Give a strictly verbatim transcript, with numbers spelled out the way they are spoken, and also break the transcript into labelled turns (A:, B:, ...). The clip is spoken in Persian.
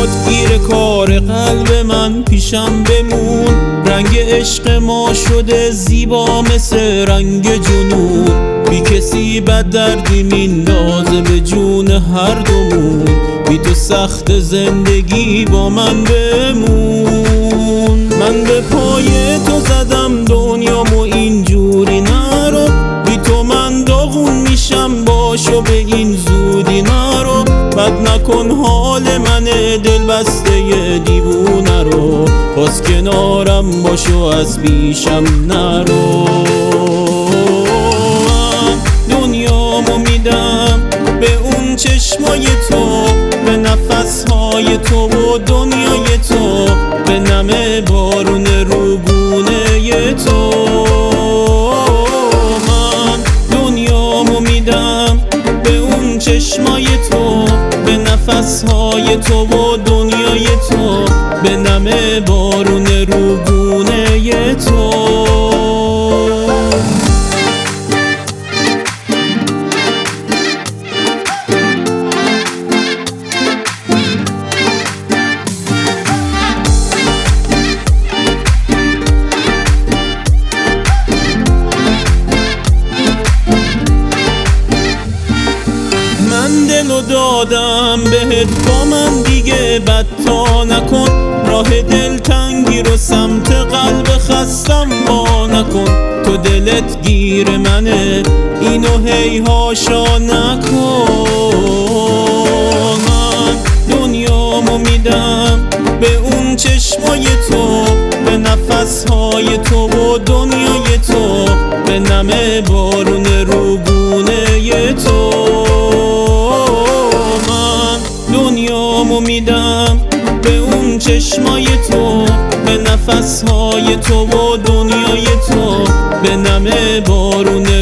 A: شد گیر کار قلب من، پیشم بمون. رنگ عشق ما شده زیبا مثل رنگ جنون، بی کسی بد دردی میندازه به جون هر دومون. بی تو سخت زندگی با من بمون. من به پای تو زدم دنیامو اینجوری نرو، بی تو من داغون میشم باشو به این زودی نرو. بد نکن حال من دل بسته دیوونه رو، باز کنارم باشو از پیشم نرو. من دنیامو میدم به اون چشمای تو، به نفسهای تو و دنیای تو، به نم بارون روگونه تو. من دنیامو میدم به اون چشمای تو، به نفسهای تو و دنیای تو، به نم بارون روگونه تو. من دلو دادم بهت، با من دیگه بدتا نکن. راه دلتنگی رو سمت قلب خستم با نکن. تو دلت گیر منه اینو هی هاشا نکن. من دنیامو میدم به اون چشمای تو، به نفسهای تو و دنیای تو، به نم بارون روگونه تو. دنیامو میدم به اون چشمای تو، به نفسهای تو و دنیای تو، به نم بارون